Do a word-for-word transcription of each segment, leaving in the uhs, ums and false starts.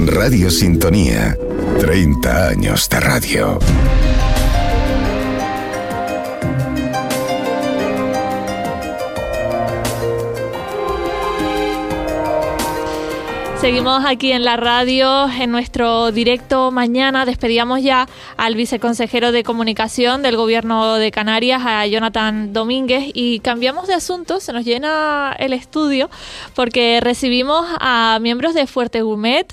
Radio Sintonía, treinta años de radio. Seguimos aquí en la radio, en nuestro directo mañana. Despedíamos ya al viceconsejero de Comunicación del Gobierno de Canarias, a Jonathan Domínguez, y cambiamos de asunto. Se nos llena el estudio porque recibimos a miembros de Fuerte Gourmet,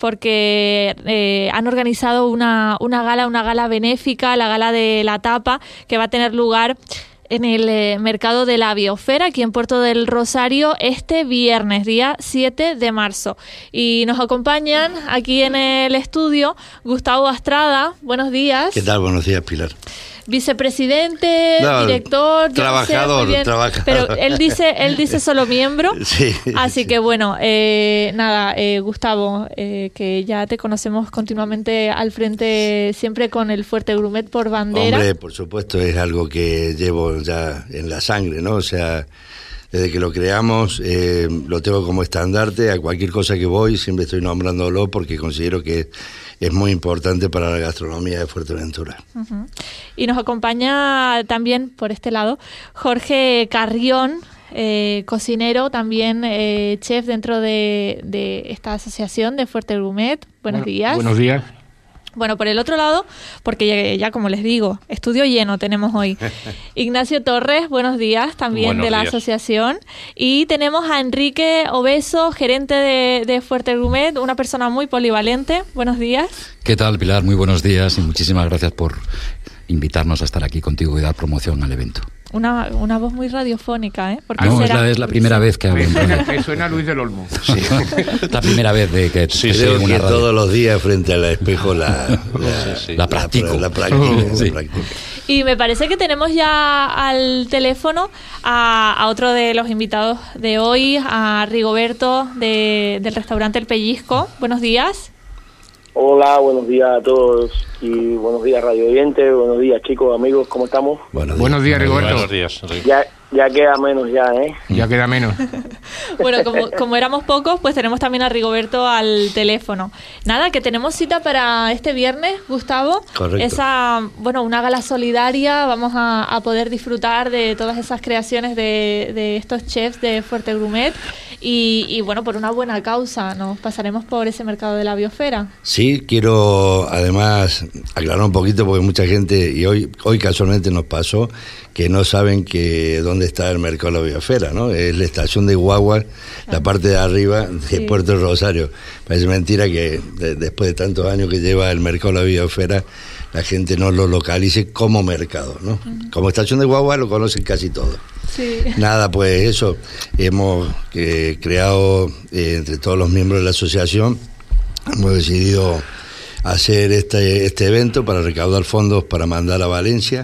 porque eh, han organizado una, una gala, una gala benéfica, la Gala de la Tapa, que va a tener lugar en el eh, mercado de la Biosfera, aquí en Puerto del Rosario, este viernes, día siete de marzo. Y nos acompañan aquí en el estudio Gustavo Astrada. Buenos días. ¿Qué tal? Buenos días, Pilar. Vicepresidente, no, director, trabajador, yo no sé, trabajador. Pero él dice, él dice solo miembro. Sí. Así que bueno, eh, nada, eh, Gustavo, eh, que ya te conocemos continuamente al frente, siempre con el Fuerte Gourmet por bandera. Hombre, por supuesto, es algo que llevo ya en la sangre, ¿no? O sea, desde que lo creamos, eh, lo tengo como estandarte. A cualquier cosa que voy, siempre estoy nombrándolo porque considero que es muy importante para la gastronomía de Fuerteventura. Uh-huh. Y nos acompaña también, por este lado, Jorge Carrión, eh, cocinero, también eh, chef dentro de, de esta asociación de Fuerte Gourmet. Buenos bueno, días. Buenos días. Bueno, por el otro lado, porque ya, ya como les digo, estudio lleno tenemos hoy. Ignacio Torres, buenos días, también buenos de la días. Asociación. Y tenemos a Enrique Obeso, gerente de, de Fuerte Gourmet, una persona muy polivalente. Buenos días. ¿Qué tal, Pilar? Muy buenos días y muchísimas gracias por invitarnos a estar aquí contigo y dar promoción al evento. Una, una voz muy radiofónica, ¿eh? Porque no, será... es, la, es la primera vez que hablo. Me suena Luis del Olmo. Sí. La primera vez de que... Sí, creo que radio. Todos los días frente al espejo la, la, sí, sí. la practico. La, la practico, oh, sí. la practico. Y me parece que tenemos ya al teléfono a, a otro de los invitados de hoy, a Rigoberto de, del restaurante El Pellizco. Buenos días. Hola, buenos días a todos y buenos días radio oyentes, buenos días chicos, amigos, ¿cómo estamos? Buenos días, buenos días Rigoberto. Buenos días. Ya, ya queda menos ya, ¿eh? Ya queda menos. Bueno, como, como éramos pocos, pues tenemos también a Rigoberto al teléfono. Nada, que tenemos cita para este viernes, Gustavo. Correcto. Esa, bueno, una gala solidaria, vamos a, a poder disfrutar de todas esas creaciones de, de estos chefs de Fuerte Gourmet. Y, y bueno, por una buena causa, nos pasaremos por ese mercado de la Biosfera. Sí, quiero además aclarar un poquito porque mucha gente, y hoy hoy casualmente nos pasó, que no saben que dónde está el mercado de la Biosfera, ¿no? Es la estación de Guagua, la parte de arriba de sí. Puerto Rosario. Parece mentira que de, después de tantos años que lleva el mercado de la Biosfera, la gente no lo localice como mercado, ¿no? Uh-huh. Como estación de Guagua lo conocen casi todos. Sí. Nada, pues eso, hemos eh, creado eh, entre todos los miembros de la asociación, hemos decidido hacer este, este evento para recaudar fondos para mandar a Valencia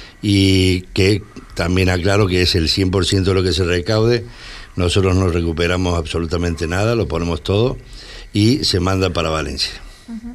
y que también aclaro que es el cien por ciento de lo que se recaude, nosotros no recuperamos absolutamente nada, lo ponemos todo y se manda para Valencia. Uh-huh.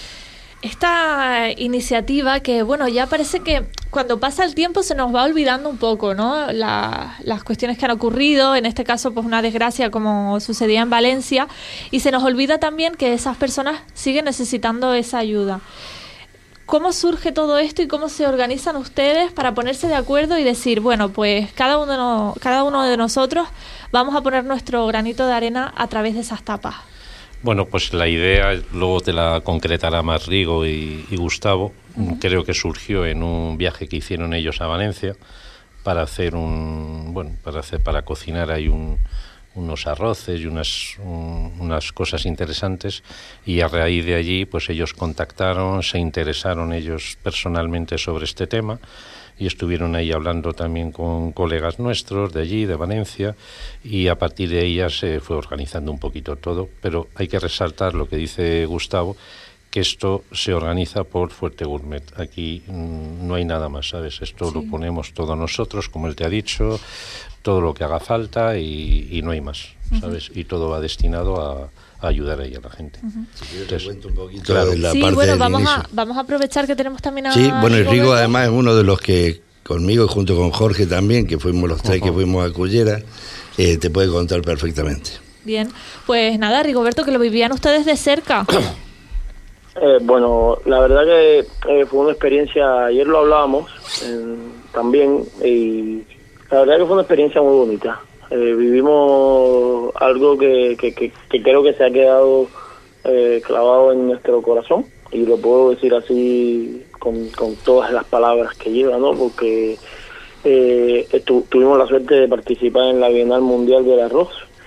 Esta iniciativa que, bueno, ya parece que cuando pasa el tiempo se nos va olvidando un poco, ¿no? La, las cuestiones que han ocurrido, en este caso, pues una desgracia como sucedía en Valencia, y se nos olvida también que esas personas siguen necesitando esa ayuda. ¿Cómo surge todo esto y cómo se organizan ustedes para ponerse de acuerdo y decir, bueno, pues cada uno, no, cada uno de nosotros vamos a poner nuestro granito de arena a través de esas tapas? Bueno, pues la idea, luego te la concretará más Rigo y, y Gustavo, uh-huh. Creo que surgió en un viaje que hicieron ellos a Valencia para hacer un, bueno, para hacer, para cocinar ahí un, unos arroces y unas, un, unas cosas interesantes, y a raíz de allí, pues ellos contactaron, se interesaron ellos personalmente sobre este tema, y estuvieron ahí hablando también con colegas nuestros de allí, de Valencia, y a partir de ellas se fue organizando un poquito todo, pero hay que resaltar lo que dice Gustavo, que esto se organiza por Fuerte Gourmet. Aquí mmm, no hay nada más, ¿sabes? Esto sí. Lo ponemos todos nosotros, como él te ha dicho, todo lo que haga falta y, y no hay más, ¿sabes? Uh-huh. Y todo va destinado a, a ayudar ahí a la gente. Uh-huh. Si quieres te cuento un poquito claro, de la sí, parte bueno, del vamos inicio. a, vamos a aprovechar que tenemos también a Sí, bueno, y Rigo Rigoberto. además es uno de los que conmigo, junto con Jorge también, que fuimos los tres uh-huh. que fuimos a Cullera, eh, te puede contar perfectamente. Bien, pues nada, Rigoberto, que lo vivían ustedes de cerca. Eh, bueno, la verdad que eh, fue una experiencia, ayer lo hablábamos eh, también, y la verdad que fue una experiencia muy bonita. Eh, vivimos algo que, que, que, que creo que se ha quedado eh, clavado en nuestro corazón, y lo puedo decir así con, con todas las palabras que lleva, ¿no? Porque eh, tu, tuvimos la suerte de participar en la Bienal Mundial del Arroz,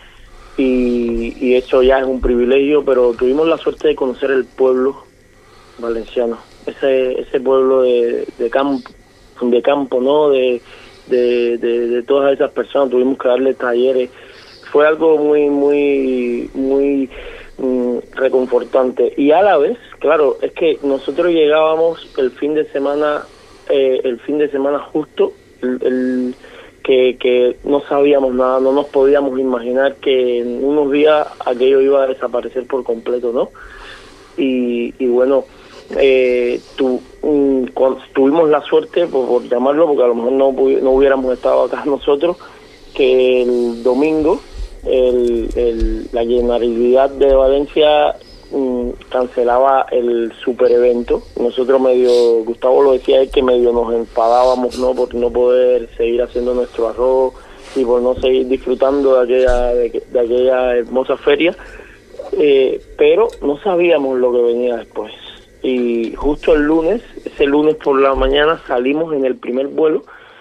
y, y eso ya es un privilegio, pero tuvimos la suerte de conocer el pueblo valenciano, ese ese pueblo de, de campo, de campo, ¿no? De, de, de, de todas esas personas. Tuvimos que darle talleres. Fue algo muy, muy, muy mm, reconfortante. Y a la vez, claro, es que nosotros llegábamos el fin de semana, eh, el fin de semana justo, el, el Que, que no sabíamos nada, no nos podíamos imaginar que en unos días aquello iba a desaparecer por completo, ¿no? Y, y bueno, eh, tu, um, cuando tuvimos la suerte, por, por llamarlo, porque a lo mejor no, no hubiéramos estado acá nosotros, que el domingo el, el, la Generalidad de Valencia um, cancelaba el super evento. Nosotros medio, Gustavo lo decía, es que medio nos enfadábamos, ¿no? Por no poder seguir haciendo nuestro arroz y por no seguir disfrutando de aquella, de, de aquella hermosa feria, eh, pero no sabíamos lo que venía después. Y justo el lunes, ese lunes por la mañana, salimos en el primer vuelo,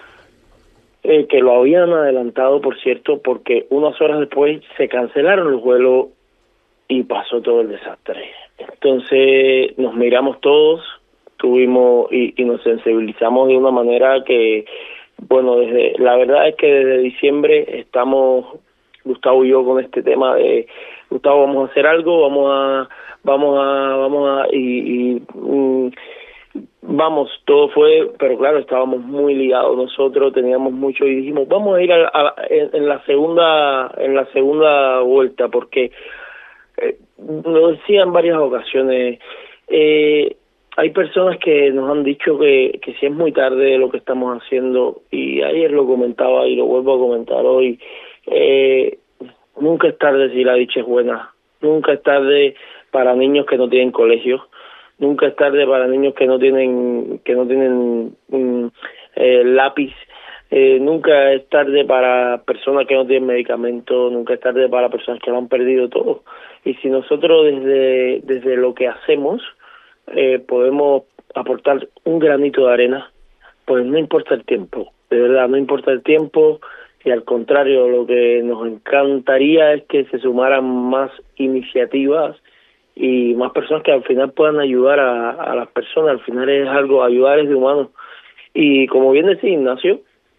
eh, que lo habían adelantado, por cierto, porque unas horas después se cancelaron los vuelos y pasó todo el desastre. Entonces nos miramos todos, tuvimos y, y nos sensibilizamos de una manera que, bueno, desde la verdad es que desde diciembre estamos, Gustavo y yo, con este tema de, Gustavo, vamos a hacer algo, vamos a, vamos a, vamos a, y, y um, vamos, todo fue, pero claro, estábamos muy ligados nosotros, teníamos mucho, y dijimos, vamos a ir a, a, en, en la segunda, en la segunda vuelta, porque Eh, lo decía en varias ocasiones, eh, hay personas que nos han dicho que, que si es muy tarde lo que estamos haciendo, y ayer lo comentaba y lo vuelvo a comentar hoy, eh, nunca es tarde si la dicha es buena, nunca es tarde para niños que no tienen colegio, nunca es tarde para niños que no tienen que no tienen um, eh, lápiz. Eh, nunca es tarde para personas que no tienen medicamentos, nunca es tarde para personas que lo han perdido todo. Y si nosotros desde desde lo que hacemos eh, podemos aportar un granito de arena, pues no importa el tiempo, de verdad, no importa el tiempo, y al contrario, lo que nos encantaría es que se sumaran más iniciativas y más personas que al final puedan ayudar a, a las personas. Al final es algo, ayudar es de humano. Y como bien decía Ignacio,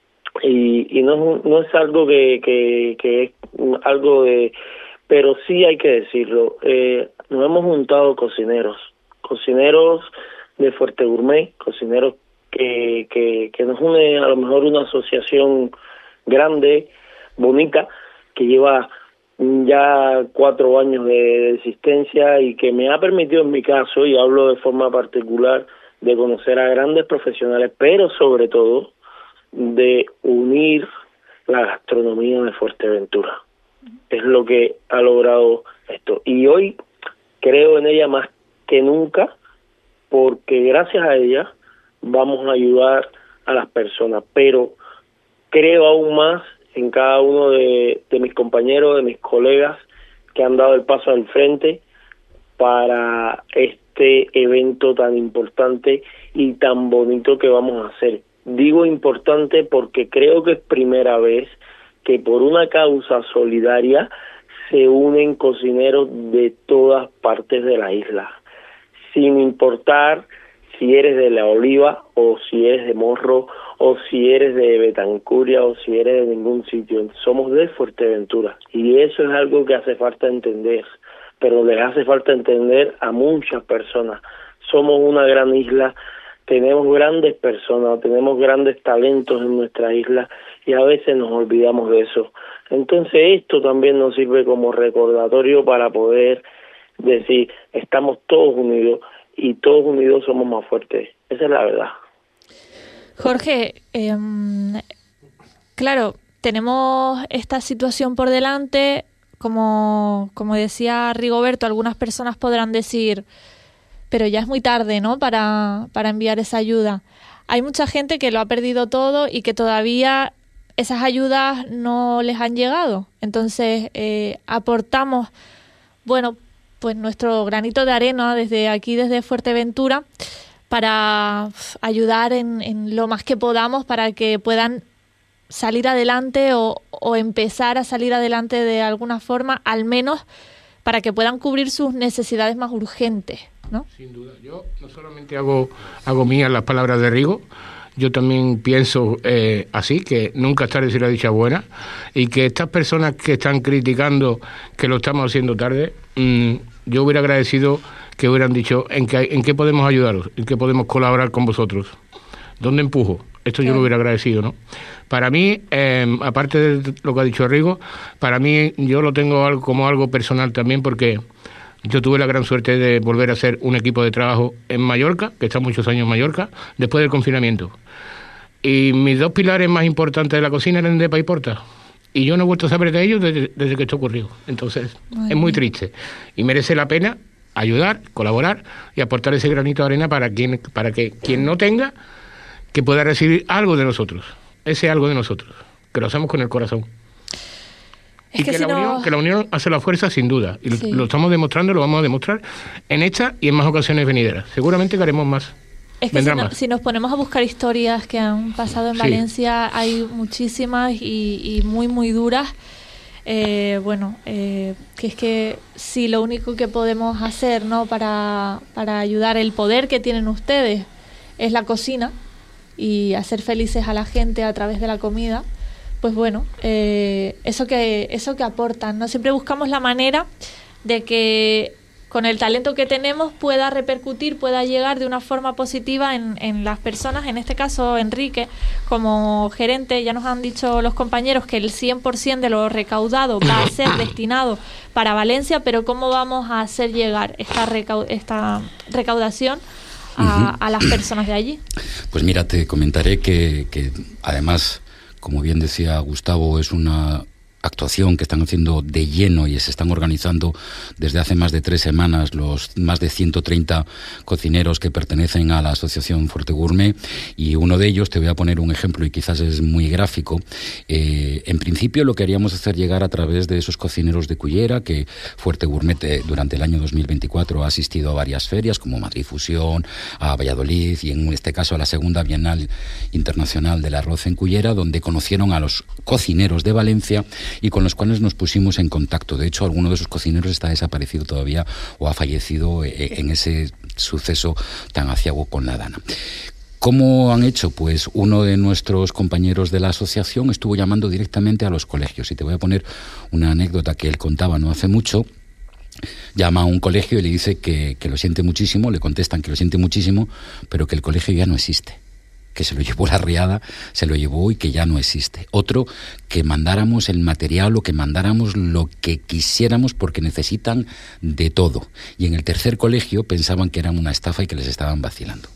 y, y no, no es algo que, que, que es algo de, pero sí hay que decirlo, eh, nos hemos juntado cocineros, cocineros de Fuerte Gourmet, cocineros que, que, que nos une a lo mejor una asociación grande, bonita, que lleva ya cuatro años de existencia y que me ha permitido, en mi caso, y hablo de forma particular, de conocer a grandes profesionales, pero sobre todo de unir la gastronomía de Fuerteventura. Es lo que ha logrado esto. Y hoy creo en ella más que nunca, porque gracias a ella vamos a ayudar a las personas, pero creo aún más en cada uno de, de mis compañeros, de mis colegas que han dado el paso al frente para este evento tan importante y tan bonito que vamos a hacer. Digo importante porque creo que es primera vez que por una causa solidaria se unen cocineros de todas partes de la isla, sin importar si eres de La Oliva o si eres de Morro o si eres de Betancuria o si eres de ningún sitio. Somos de Fuerteventura y eso es algo que hace falta entender, pero les hace falta entender a muchas personas. Somos una gran isla, tenemos grandes personas, tenemos grandes talentos en nuestra isla y a veces nos olvidamos de eso. Entonces esto también nos sirve como recordatorio para poder decir, estamos todos unidos y todos unidos somos más fuertes. Esa es la verdad. Jorge, eh, claro, tenemos esta situación por delante, como, como decía Rigoberto, algunas personas podrán decir, pero ya es muy tarde, ¿no?, para, para enviar esa ayuda. Hay mucha gente que lo ha perdido todo y que todavía esas ayudas no les han llegado. Entonces, eh, aportamos, bueno, pues nuestro granito de arena desde aquí, desde Fuerteventura, para ayudar en, en lo más que podamos para que puedan salir adelante o, o empezar a salir adelante de alguna forma, al menos para que puedan cubrir sus necesidades más urgentes, ¿no? Sin duda. Yo no solamente hago, hago mías las palabras de Rigo, yo también pienso eh, así, que nunca es tarde si la dicha buena, y que estas personas que están criticando que lo estamos haciendo tarde, mmm, yo hubiera agradecido que hubieran dicho en qué, en qué podemos ayudaros, en qué podemos colaborar con vosotros, dónde empujo. Esto yo lo hubiera agradecido, ¿no? Para mí, eh, aparte de lo que ha dicho Rigo, para mí yo lo tengo algo, como algo personal también, porque yo tuve la gran suerte de volver a hacer un equipo de trabajo en Mallorca, que está muchos años en Mallorca, después del confinamiento. Y mis dos pilares más importantes de la cocina eran de Paiporta. Y yo no he vuelto a saber de ellos desde, desde que esto ocurrió. Entonces, Ay, es muy triste. Y merece la pena ayudar, colaborar y aportar ese granito de arena para quien, para que quien no tenga, que pueda recibir algo de nosotros. Ese algo de nosotros. Que lo hacemos con el corazón. Es y que, que, si la no... unión, que la unión hace la fuerza, sin duda. Y sí. lo, lo estamos demostrando, lo vamos a demostrar en esta y en más ocasiones venideras. Seguramente que haremos más. Es que si, no, si nos ponemos a buscar historias que han pasado en sí. Valencia, hay muchísimas y, y muy, muy duras. Eh, bueno, eh, que es que si lo único que podemos hacer, ¿no?, para, para ayudar, el poder que tienen ustedes es la cocina y hacer felices a la gente a través de la comida, pues bueno, eh, eso que eso que aportan, ¿no? Siempre buscamos la manera de que con el talento que tenemos pueda repercutir, pueda llegar de una forma positiva en, en las personas. En este caso, Enrique, como gerente, ya nos han dicho los compañeros que el cien por ciento de lo recaudado va a ser destinado para Valencia, pero ¿cómo vamos a hacer llegar esta, recau- esta recaudación a, uh-huh. a las personas de allí? Pues mira, te comentaré que, que además, como bien decía Gustavo, es una actuación que están haciendo de lleno y se están organizando desde hace más de tres semanas los más de ciento treinta cocineros que pertenecen a la Asociación Fuerte Gourmet, y uno de ellos, te voy a poner un ejemplo y quizás es muy gráfico. Eh, en principio lo queríamos hacer llegar a través de esos cocineros de Cullera, que Fuerte Gourmet eh, durante el año dos mil veinticuatro ha asistido a varias ferias como Madrid Fusión, a Valladolid y en este caso a la segunda Bienal Internacional del Arroz en Cullera, donde conocieron a los cocineros de Valencia y con los cuales nos pusimos en contacto. De hecho, alguno de esos cocineros está desaparecido todavía o ha fallecido en ese suceso tan aciago con la Dana. ¿Cómo han hecho? Pues uno de nuestros compañeros de la asociación estuvo llamando directamente a los colegios, y te voy a poner una anécdota que él contaba no hace mucho. Llama a un colegio y le dice que, que lo siente muchísimo, le contestan que lo siente muchísimo, pero que el colegio ya no existe, que se lo llevó la riada, se lo llevó y que ya no existe. Otro, que mandáramos el material o que mandáramos lo que quisiéramos porque necesitan de todo. Y en el tercer colegio pensaban que era una estafa y que les estaban vacilando.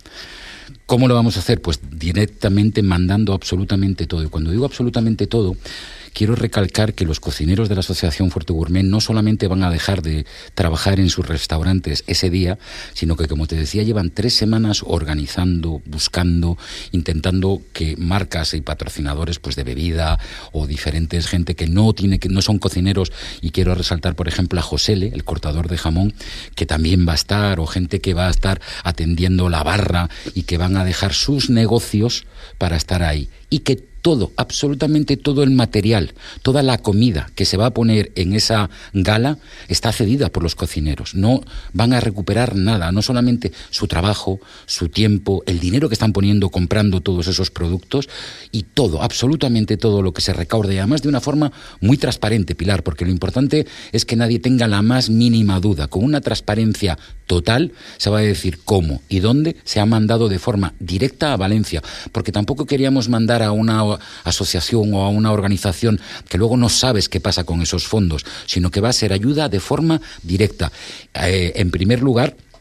¿Cómo lo vamos a hacer? Pues directamente mandando absolutamente todo. Y cuando digo absolutamente todo, quiero recalcar que los cocineros de la Asociación Fuerte Gourmet no solamente van a dejar de trabajar en sus restaurantes ese día, sino que, como te decía, llevan tres semanas organizando, buscando, intentando que marcas y patrocinadores pues de bebida o diferentes gente que no tiene que no son cocineros, y quiero resaltar, por ejemplo, a Josele, el cortador de jamón, que también va a estar, o gente que va a estar atendiendo la barra y que van a dejar sus negocios para estar ahí, y que todo, absolutamente todo el material, toda la comida que se va a poner en esa gala está cedida por los cocineros. No van a recuperar nada, no solamente su trabajo, su tiempo, el dinero que están poniendo comprando todos esos productos, y todo, absolutamente todo lo que se recaude, además de una forma muy transparente, Pilar, porque lo importante es que nadie tenga la más mínima duda. Con una transparencia total se va a decir cómo y dónde se ha mandado de forma directa a Valencia, porque tampoco queríamos mandar a una asociación o a una organización que luego no sabes qué pasa con esos fondos, sino que va a ser ayuda de forma directa. Eh, en primer lugar,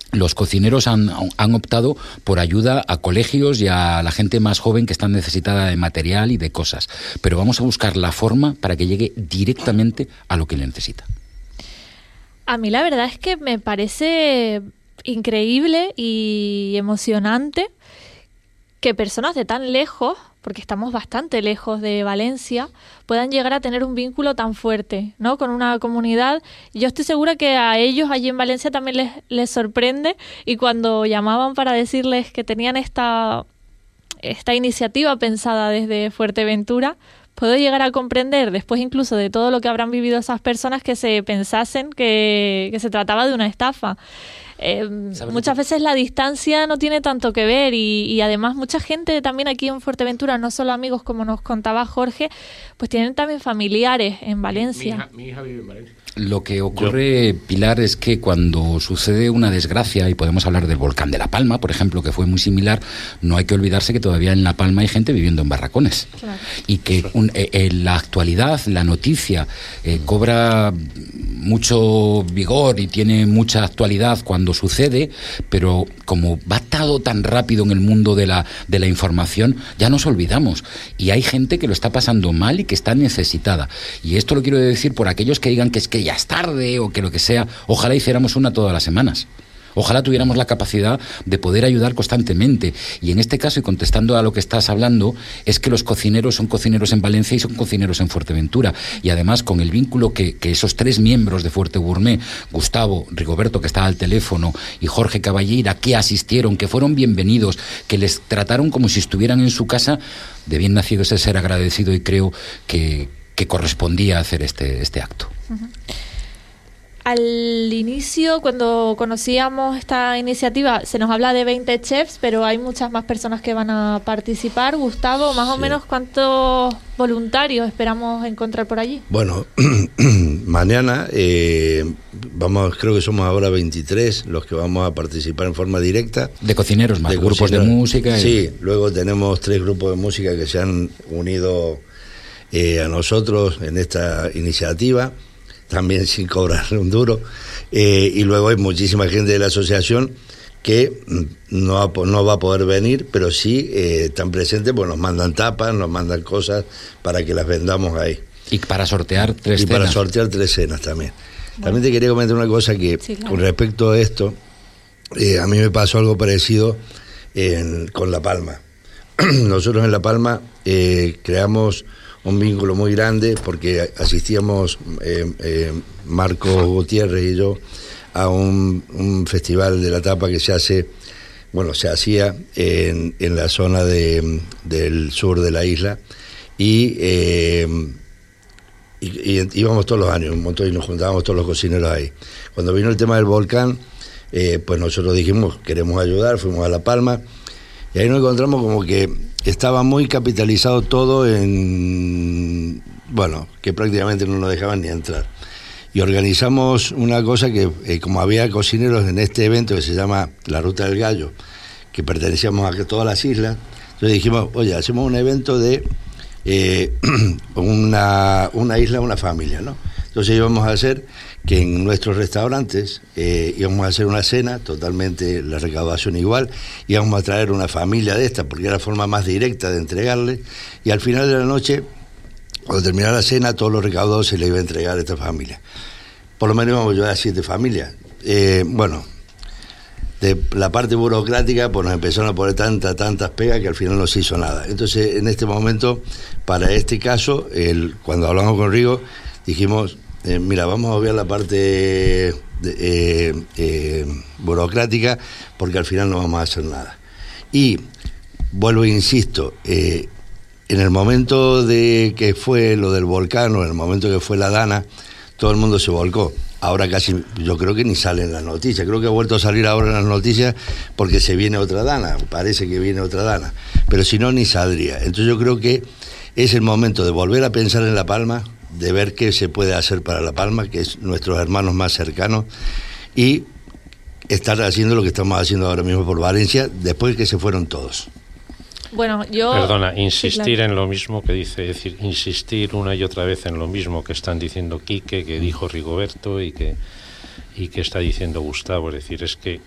los cocineros han, han optado por ayuda a colegios y a la gente más joven que está necesitada de material y de cosas. Pero vamos a buscar la forma para que llegue directamente a lo que le necesita. A mí la verdad es que me parece increíble y emocionante que personas de tan lejos, porque estamos bastante lejos de Valencia, puedan llegar a tener un vínculo tan fuerte, ¿no?, con una comunidad. Yo estoy segura que a ellos allí en Valencia también les, les sorprende, y cuando llamaban para decirles que tenían esta, esta iniciativa pensada desde Fuerteventura, puedo llegar a comprender, después incluso de todo lo que habrán vivido esas personas, que se pensasen que, que se trataba de una estafa. Eh, muchas veces la distancia no tiene tanto que ver, y, y además mucha gente también aquí en Fuerteventura, no solo amigos como nos contaba Jorge, pues tienen también familiares en Valencia. Mi hija, mi hija vive en Valencia. Lo que ocurre, Pilar, es que cuando sucede una desgracia, y podemos hablar del volcán de La Palma, por ejemplo, que fue muy similar, no hay que olvidarse que todavía en La Palma hay gente viviendo en barracones. Claro. Y que un, eh, en la actualidad, la noticia eh, cobra mucho vigor y tiene mucha actualidad cuando sucede, pero como va todo tan rápido en el mundo de la, de la información, ya nos olvidamos. Y hay gente que lo está pasando mal y que está necesitada. Y esto lo quiero decir por aquellos que digan que es que ya es tarde o que lo que sea. Ojalá hiciéramos una todas las semanas. Ojalá tuviéramos la capacidad de poder ayudar constantemente. Y en este caso, y contestando a lo que estás hablando, es que los cocineros son cocineros en Valencia y son cocineros en Fuerteventura. Y además, con el vínculo que, que esos tres miembros de Fuerte Gourmet, Gustavo, Rigoberto, que estaba al teléfono, y Jorge Caballera, que asistieron, que fueron bienvenidos, que les trataron como si estuvieran en su casa, de bien nacido ese ser agradecido, y creo que, que correspondía hacer este, este acto. Uh-huh. Al inicio, cuando conocíamos esta iniciativa, se nos habla de veinte chefs, pero hay muchas más personas que van a participar. Gustavo, más sí. o menos, ¿cuántos voluntarios esperamos encontrar por allí? Bueno, mañana eh, vamos, creo que somos ahora veintitrés los que vamos a participar en forma directa. De cocineros más, de grupos cocineros. De música. Y... Sí, luego tenemos tres grupos de música que se han unido eh, a nosotros en esta iniciativa, también sin cobrar un duro, eh, y luego hay muchísima gente de la asociación que no va, no va a poder venir, pero sí eh, están presentes, pues nos mandan tapas, nos mandan cosas para que las vendamos ahí. Y para sortear tres y cenas. Y para sortear tres cenas también. Bueno. También te quería comentar una cosa que, sí, claro. con respecto a esto, eh, a mí me pasó algo parecido en, con La Palma. Nosotros en La Palma eh, creamos un vínculo muy grande porque asistíamos eh, eh, Marco Gutiérrez y yo a un, un festival de la tapa que se hace, bueno, se hacía en, en la zona de, del sur de la isla, y, eh, y, y íbamos todos los años un montón y nos juntábamos todos los cocineros ahí. Cuando vino el tema del volcán, eh, pues nosotros dijimos, queremos ayudar, fuimos a La Palma, y ahí nos encontramos como que estaba muy capitalizado todo en, bueno, que prácticamente no nos dejaban ni entrar. Y organizamos una cosa que, eh, como había cocineros en este evento que se llama La Ruta del Gallo, que pertenecíamos a todas las islas, entonces dijimos, oye, hacemos un evento de eh, una, una isla, una familia, ¿no? Entonces íbamos a hacer que en nuestros restaurantes eh, íbamos a hacer una cena, totalmente la recaudación igual, íbamos a traer una familia de esta, porque era la forma más directa de entregarle, y al final de la noche, cuando terminara la cena, todos los recaudados se le iba a entregar a esta familia. Por lo menos íbamos a ayudar a siete familias. Eh, bueno, de la parte burocrática, pues nos empezaron a poner tantas, tantas pegas que al final no se hizo nada. Entonces, en este momento, para este caso, el, cuando hablamos con Rigo, dijimos, eh, mira, vamos a ver la parte de, eh, eh, burocrática, porque al final no vamos a hacer nada. Y vuelvo e insisto, eh, en el momento de que fue lo del volcán, o en el momento que fue la Dana, todo el mundo se volcó. Ahora casi, yo creo que ni sale en las noticias, creo que ha vuelto a salir ahora en las noticias porque se viene otra Dana, parece que viene otra Dana, pero si no, ni saldría. Entonces yo creo que es el momento de volver a pensar en La Palma, de ver qué se puede hacer para La Palma, que es nuestros hermanos más cercanos, y estar haciendo lo que estamos haciendo ahora mismo por Valencia, después que se fueron todos. Bueno, yo... Perdona, insistir sí, claro. en lo mismo que dice, es decir, insistir una y otra vez en lo mismo que están diciendo Quique, que dijo Rigoberto y que, y que está diciendo Gustavo, es decir, es que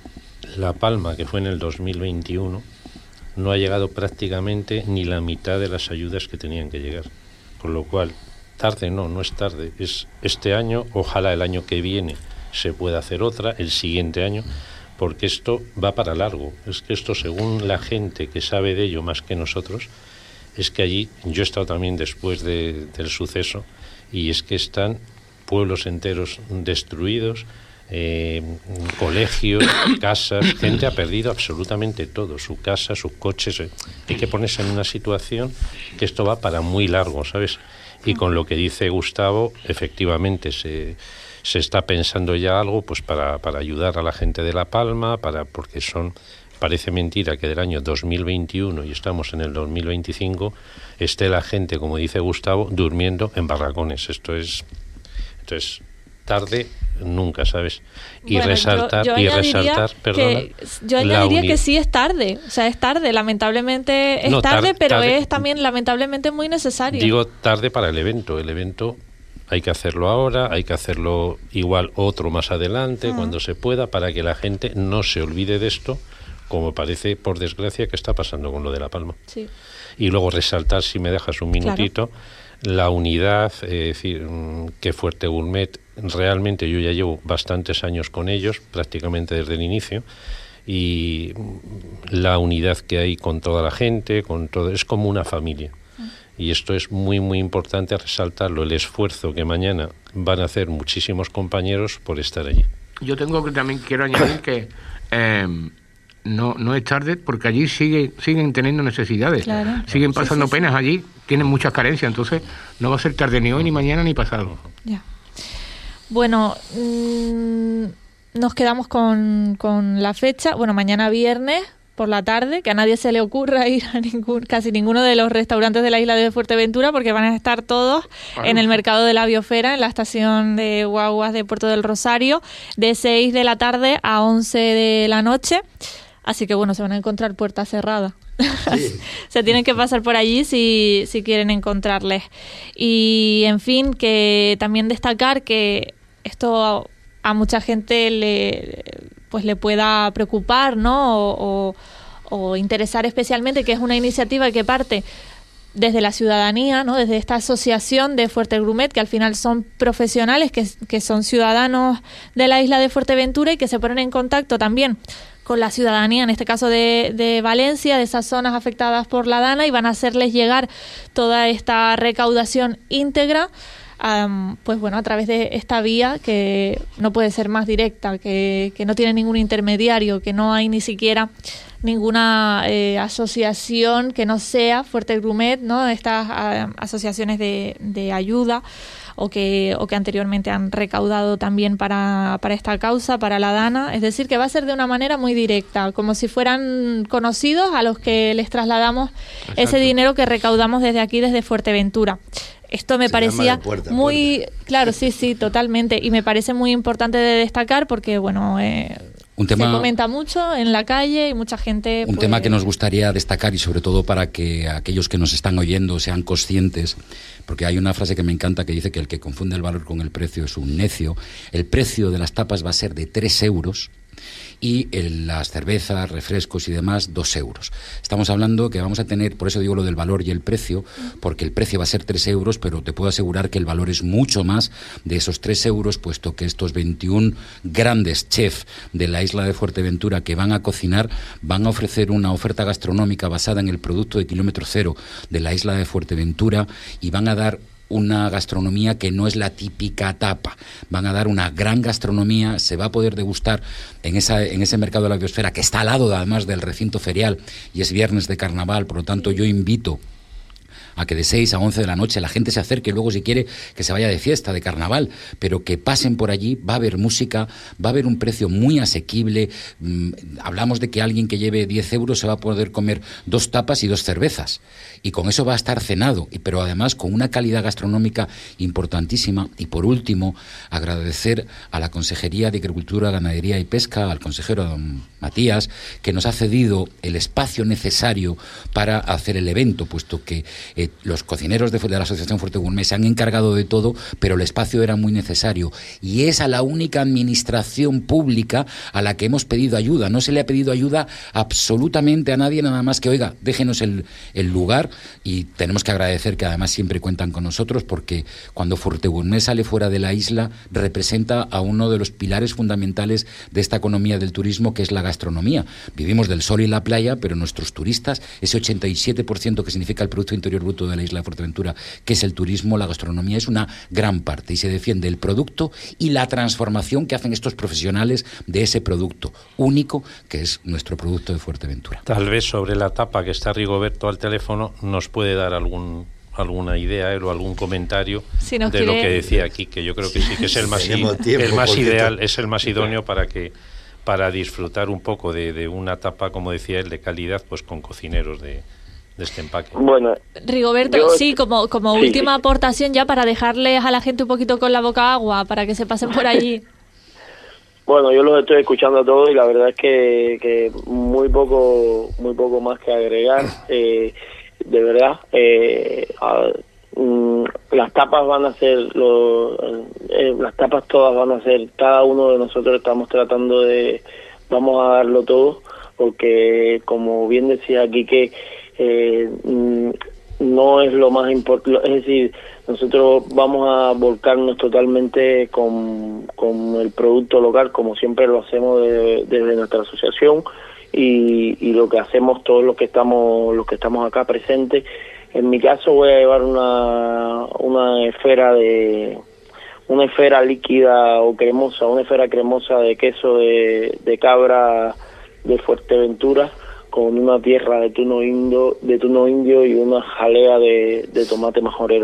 La Palma, que fue en el dos mil veintiuno, no ha llegado prácticamente ni la mitad de las ayudas que tenían que llegar. Con lo cual, tarde no, no es tarde, es este año, ojalá el año que viene se pueda hacer otra, el siguiente año, porque esto va para largo. Es que esto, según la gente que sabe de ello más que nosotros, es que allí, yo he estado también después de, del suceso, y es que están pueblos enteros destruidos, eh, colegios, casas, gente ha perdido absolutamente todo, su casa, sus coches. Eh. Hay que ponerse en una situación que esto va para muy largo, ¿sabes? Y con lo que dice Gustavo, efectivamente se... se está pensando ya algo pues para, para ayudar a la gente de La Palma, para porque son, parece mentira que del año dos mil veintiuno y estamos en el dos mil veinticinco, esté la gente, como dice Gustavo, durmiendo en barracones. Esto es, esto es tarde nunca, ¿sabes? Y bueno, resaltar, yo, yo y resaltar, perdona. Que, yo añadiría que sí es tarde, o sea, es tarde, lamentablemente es no, tarde, tarde, pero tarde. es también lamentablemente muy necesario. Digo tarde para el evento, el evento... Hay que hacerlo ahora, hay que hacerlo igual otro más adelante, uh-huh. cuando se pueda, para que la gente no se olvide de esto, como parece, por desgracia, que está pasando con lo de La Palma. Sí. Y luego resaltar, si me dejas un minutito, claro. la unidad, eh, es decir, que Fuerte Gourmet, realmente yo ya llevo bastantes años con ellos, prácticamente desde el inicio, y la unidad que hay con toda la gente, con todo, es como una familia. Y esto es muy, muy importante resaltarlo, el esfuerzo que mañana van a hacer muchísimos compañeros por estar allí. Yo tengo que también quiero añadir que eh, no no es tarde, porque allí sigue, siguen teniendo necesidades, claro. siguen pasando sí, sí, penas sí. allí, tienen muchas carencias, entonces no va a ser tarde ni hoy, ni mañana, ni pasado. Ya. Bueno, mmm, nos quedamos con, con la fecha, bueno, mañana viernes, por la tarde, que a nadie se le ocurra ir a ningún, casi ninguno de los restaurantes de la isla de Fuerteventura, porque van a estar todos claro. en el mercado de la Biosfera, en la estación de guaguas de Puerto del Rosario, de seis de la tarde a once de la noche. Así que bueno, se van a encontrar puertas cerradas. Sí. Se tienen que pasar por allí si, si quieren encontrarles. Y en fin, que también destacar que esto a, a mucha gente le... pues le pueda preocupar, ¿no? O, o, o interesar especialmente, que es una iniciativa que parte desde la ciudadanía, ¿no? Desde esta asociación de Fuerte Gourmet, que al final son profesionales, que, que son ciudadanos de la isla de Fuerteventura y que se ponen en contacto también con la ciudadanía, en este caso de, de Valencia, de esas zonas afectadas por la Dana, y van a hacerles llegar toda esta recaudación íntegra, Um, pues bueno, a través de esta vía que no puede ser más directa, que, que no tiene ningún intermediario, que no hay ni siquiera ninguna eh, asociación que no sea Fuerte Gourmet, ¿no? Estas uh, asociaciones de, de ayuda o que, o que anteriormente han recaudado también para, para esta causa, para la Dana. Es decir, que va a ser de una manera muy directa, como si fueran conocidos a los que les trasladamos Exacto. ese dinero que recaudamos desde aquí, desde Fuerteventura. Esto me Se parecía puerta muy... Puerta. Claro, sí, sí, totalmente. Y me parece muy importante de destacar porque, bueno, eh, un tema, se comenta mucho en la calle y mucha gente... Un pues, tema que nos gustaría destacar, y sobre todo para que aquellos que nos están oyendo sean conscientes, porque hay una frase que me encanta que dice que el que confunde el valor con el precio es un necio. El precio de las tapas va a ser de tres euros. Y el, las cervezas, refrescos y demás, dos euros. Estamos hablando que vamos a tener, por eso digo lo del valor y el precio, porque el precio va a ser tres euros, pero te puedo asegurar que el valor es mucho más de esos tres euros, puesto que estos veintiún grandes chefs de la isla de Fuerteventura que van a cocinar, van a ofrecer una oferta gastronómica basada en el producto de kilómetro cero de la isla de Fuerteventura, y van a dar una gastronomía que no es la típica tapa. Van a dar una gran gastronomía, se va a poder degustar en esa en ese mercado de la Biosfera, que está al lado además del recinto ferial, y es viernes de carnaval. Por lo tanto, yo invito a que de seis a once de la noche la gente se acerque, luego si quiere que se vaya de fiesta, de carnaval, pero que pasen por allí. Va a haber música, va a haber un precio muy asequible. Mm, hablamos de que alguien que lleve diez euros se va a poder comer dos tapas y dos cervezas, y con eso va a estar cenado, y, pero además con una calidad gastronómica importantísima. Y por último, agradecer a la Consejería de Agricultura, Ganadería y Pesca, al consejero don Matías, que nos ha cedido el espacio necesario para hacer el evento, puesto que Eh, los cocineros de, de la Asociación Fuerte Gourmet se han encargado de todo, pero el espacio era muy necesario. Y es a la única administración pública a la que hemos pedido ayuda. No se le ha pedido ayuda absolutamente a nadie, nada más que, oiga, déjenos el, el lugar, y tenemos que agradecer que además siempre cuentan con nosotros, porque cuando Fuerte Gourmet sale fuera de la isla representa a uno de los pilares fundamentales de esta economía del turismo, que es la gastronomía. Vivimos del sol y la playa, pero nuestros turistas, ese ochenta y siete por ciento que significa el Producto Interior Bruto de la isla de Fuerteventura, que es el turismo, la gastronomía, es una gran parte, y se defiende el producto y la transformación que hacen estos profesionales de ese producto único que es nuestro producto de Fuerteventura. Tal vez sobre la tapa que está Rigoberto al teléfono nos puede dar algún alguna idea él o algún comentario si de quiere... lo que decía aquí, que yo creo que sí que es el más, tiempo, el más ideal, es el más idóneo para que para disfrutar un poco de, de una tapa, como decía él, de calidad, pues con cocineros de, de este empaque. Bueno, Rigoberto, yo... sí, como, como sí, última sí. aportación ya para dejarles a la gente un poquito con la boca agua, para que se pasen por allí. Bueno, yo los estoy escuchando a todos y la verdad es que, que muy poco muy poco más que agregar. Eh, de verdad, eh, a, mm, las tapas van a ser, lo, eh, las tapas todas van a ser, cada uno de nosotros estamos tratando de, vamos a darlo todo, porque como bien decía aquí que eh, mm, no es lo más importante, es decir, nosotros vamos a volcarnos totalmente con, con el producto local, como siempre lo hacemos de, desde nuestra asociación, y, y lo que hacemos todos los que estamos los que estamos acá presentes. En mi caso voy a llevar una una esfera de una esfera líquida o cremosa, una esfera cremosa de queso de, de cabra de Fuerteventura, con una tierra de tuno indio, de tuno indio y una jalea de, de tomate majorero.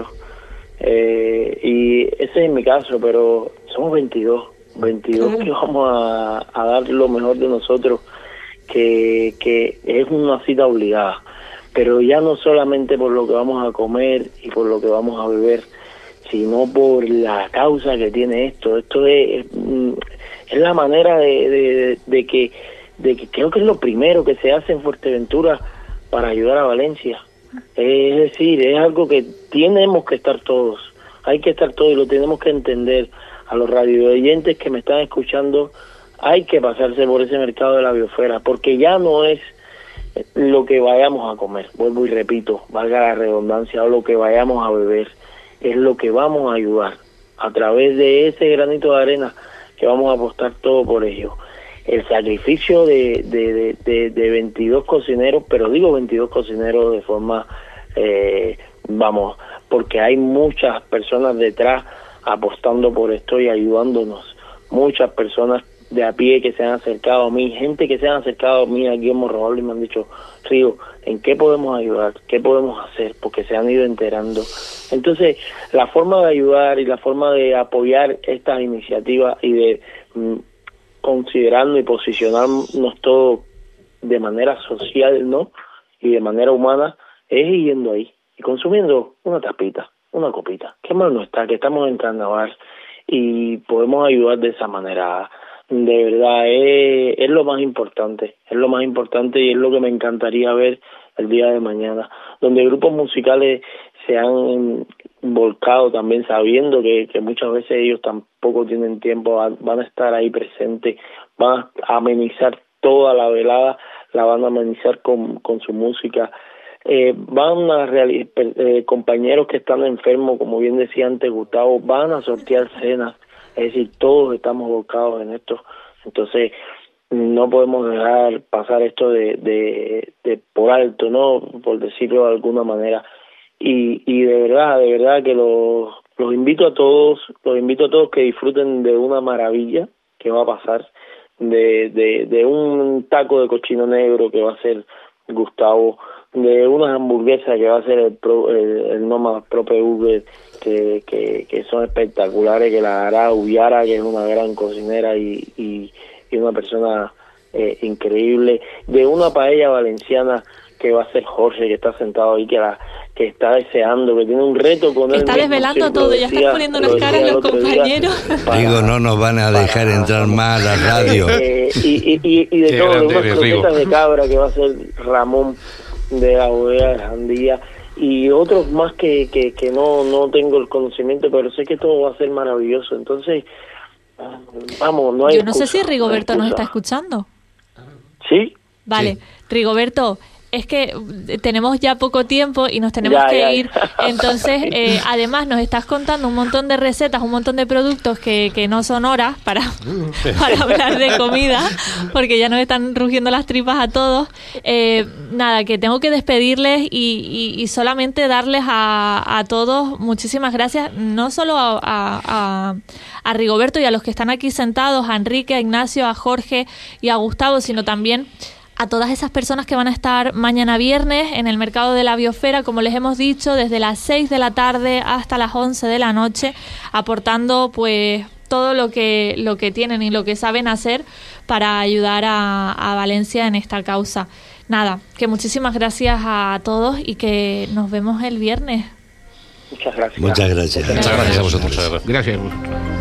Eh, y ese es mi caso, pero somos veintidós, veintidós que vamos a, a dar lo mejor de nosotros, que, que es una cita obligada, pero ya no solamente por lo que vamos a comer y por lo que vamos a beber, sino por la causa que tiene esto. Esto es, es, es la manera de, de, de que de que creo que es lo primero que se hace en Fuerteventura para ayudar a Valencia. Es decir, es algo que tenemos que estar todos, hay que estar todos y lo tenemos que entender. A los radioyentes que me están escuchando, hay que pasarse por ese mercado de la biosfera, porque ya no es lo que vayamos a comer, vuelvo y repito, valga la redundancia, o lo que vayamos a beber, es lo que vamos a ayudar, a través de ese granito de arena que vamos a apostar todo por ello. El sacrificio de, de, de, de, de veintidós cocineros, pero digo veintidós cocineros de forma, eh, vamos, porque hay muchas personas detrás apostando por esto y ayudándonos, muchas personas de a pie que se han acercado a mí, gente que se han acercado a mí aquí en Morrogal y me han dicho, Río, ¿en qué podemos ayudar? ¿Qué podemos hacer? Porque se han ido enterando. Entonces, la forma de ayudar y la forma de apoyar estas iniciativas y de mm, considerarnos y posicionarnos todos de manera social, ¿no? Y de manera humana, es yendo ahí y consumiendo una tapita, una copita. Qué mal no está, que estamos en carnaval y podemos ayudar de esa manera. De verdad, es, es lo más importante, es lo más importante y es lo que me encantaría ver el día de mañana, donde grupos musicales se han volcado también sabiendo que, que muchas veces ellos tampoco tienen tiempo, van a estar ahí presentes, van a amenizar toda la velada, la van a amenizar con, con su música. Eh, van a realizar, eh, compañeros que están enfermos, como bien decía antes Gustavo, van a sortear cenas. Es decir, todos estamos volcados en esto. Entonces, no podemos dejar pasar esto de, de, de por alto, ¿no? Por decirlo de alguna manera. Y, y de verdad, de verdad que los, los invito a todos, los invito a todos que disfruten de una maravilla que va a pasar, de, de, de un taco de cochino negro que va a ser Gustavo, de unas hamburguesas que va a ser el, pro, el, el Noma Pro P V, que, que, que son espectaculares, que la hará Uyara, que es una gran cocinera y, y, y una persona eh, increíble, de una paella valenciana que va a ser Jorge, que está sentado ahí, que la que está deseando, que tiene un reto con él. Está desvelando todo, ya están poniendo unas caras los compañeros. Para... Digo, no nos van a dejar para... entrar más a la radio. Eh, y, y, y, y de todo, de unas croquetas de cabra que va a ser Ramón de la bodega de Jandía, y otros más que, que, que no, no tengo el conocimiento, pero sé que todo va a ser maravilloso. Entonces, vamos, no hay Yo no excusa, sé si Rigoberto no nos hay está excusa. escuchando. ¿Sí? Vale, Sí. Rigoberto, es que tenemos ya poco tiempo y nos tenemos Ya, que ya, ir. ya. Entonces, eh, además nos estás contando un montón de recetas, un montón de productos que, que no son horas para, para hablar de comida, porque ya nos están rugiendo las tripas a todos. Eh, nada, que tengo que despedirles y, y, y solamente darles a, a todos muchísimas gracias, no solo a, a, a, a Rigoberto y a los que están aquí sentados, a Enrique, a Ignacio, a Jorge y a Gustavo, sino también a todas esas personas que van a estar mañana viernes en el mercado de la Biosfera, como les hemos dicho, desde las seis de la tarde hasta las once de la noche, aportando pues todo lo que lo que tienen y lo que saben hacer para ayudar a, a Valencia en esta causa. Nada, que muchísimas gracias a todos y que nos vemos el viernes. Muchas gracias. Muchas gracias. Muchas gracias a vosotros. Muchas gracias. Gracias.